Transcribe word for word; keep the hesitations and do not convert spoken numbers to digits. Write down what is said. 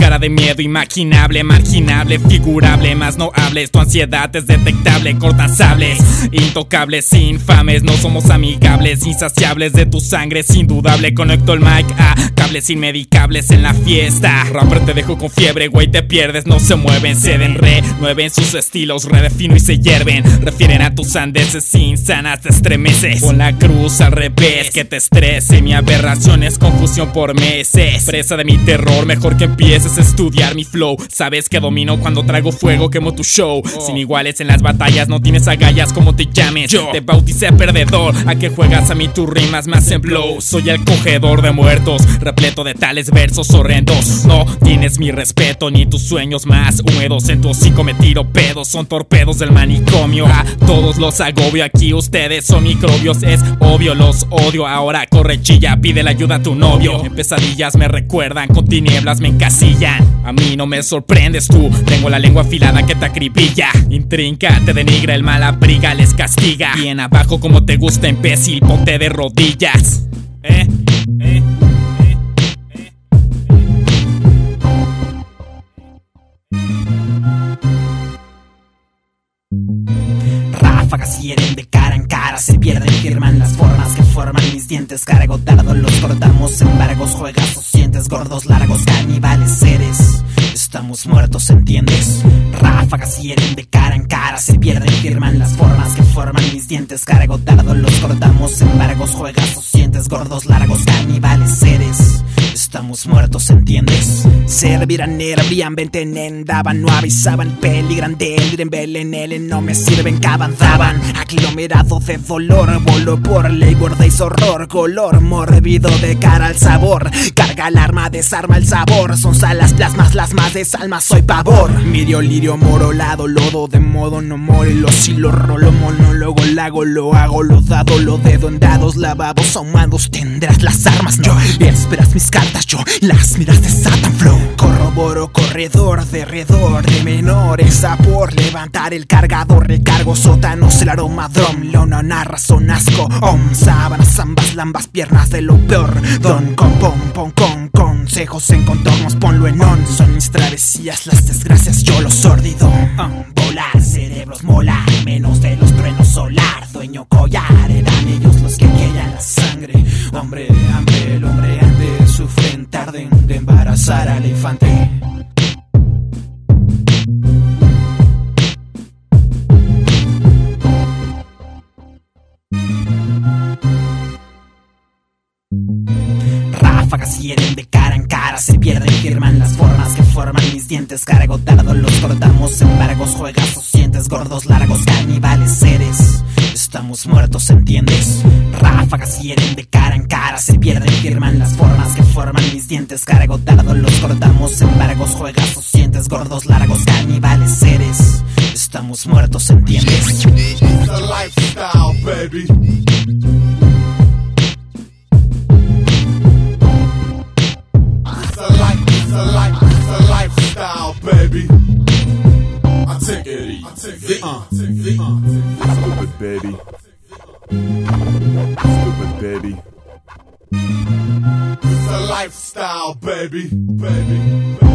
cara de miedo imaginable, marginable, figurable, más no hables. Tu ansiedad es detectable, cortan sables, intocables, infames. No somos amigables, insaciables de tu sangre, es indudable. Conecto el mic a cables inmedicables en la fiesta. Rapper, te dejo con fiebre, güey, te pierdes. No se mueven, ceden, renueven sus estilos, redefino y se hierven. Refieren a tus sandeces insanas, te estremeces. Con la cruz al revés, que te estrese. Mi aberración es confusión por meses. Presa de mi terror, mejor que empieces a estudiar mi flow. Sabes que domino cuando traigo fuego, quemo tu show. oh. Sin iguales en las batallas, no tienes agallas como te llames. Yo te bauticé perdedor, a que juegas a mí tus rimas más en blow. Soy el cogedor de muertos, repleto de tales versos horrendos. No tienes mi respeto, ni tus sueños más húmedos. En tu hocico me tiro pedos, son torpedos del manicomio. A todos los agobio, aquí ustedes son microbios. Es obvio, los odio, ahora corre, chilla, pide la ayuda a tu novio. En pesadillas me recuerdan, con tinieblas me encasillan. A mí no me sorprendes tú, tengo la lengua afilada que te acribilla. Intrinca, te denigra, el mal abriga, les castiga. Bien abajo como te gusta, imbécil, ponte de rodillas. Eh, eh, eh, eh, eh. Ráfagas hieren de cara en cara, se pierden, firman las formas que forman mis dientes. Cargo dardo, los cortamos, embargos, juegas o sientes. Gordos, largos, caníbales seres, estamos muertos, ¿entiendes? Ráfagas hieren de cara en cara, se pierden, firman las formas que forman mis dientes. Cargo dardo, los cortamos, embargos, juegas o sientes. Gordos, largos, caníbales seres, estamos muertos, ¿entiendes? Servirán, hervían, ventenen, daban, no avisaban, peligran, deliren, envenenen, no me sirven, caban, daban. Aglomerado de dolor, voló por ley, bordéis horror, color mórbido de cara al sabor. Carga el arma, desarma el sabor, son salas, plasmas, las más de salma, soy pavor. Mirio, lirio, morolado, lodo, de modo no more, los hilo, rolo, monólogo, lago, lo hago, lo dado, lo dedo en dados, lavados, ahumados, tendrás las armas, no esperas mis cartas, yo las miras de Satan Flow. Corroboro, corredor, derredor, de menores a por levantar el cargador, recargo, sótanos, el aroma, drum, lona, narra, son asco, om, sábanas, ambas, lambas, piernas de lo peor, don, con, pom, pom, con, consejos en contornos, ponlo en on, son mis travesías, las desgracias, yo lo sórdido, um, volar, cerebros, molar, menos de los truenos solar, dueño collar, eran ellos los que querían la sangre, hombre, hambre, el hombre ande, sufren, tarden de embarazar al infante. Ráfagas hieren de cara en cara, se pierden, firman las formas que forman mis dientes. Cargo dardo, los cortamos, embargos, juegas o sientes. Gordos, largos, caníbales seres, estamos muertos, ¿entiendes? Ráfagas hieren de cara en cara, se pierden, firman las formas que forman mis dientes. Cargo dardo, los cortamos, embargos, juegas o sientes. Gordos, largos, caníbales seres, estamos muertos, ¿entiendes? It's a lifestyle, baby. It's a life, it's a lifestyle, baby. I take it, I take it, uh, take it, uh, stupid baby, stupid baby. It's a lifestyle, baby, baby.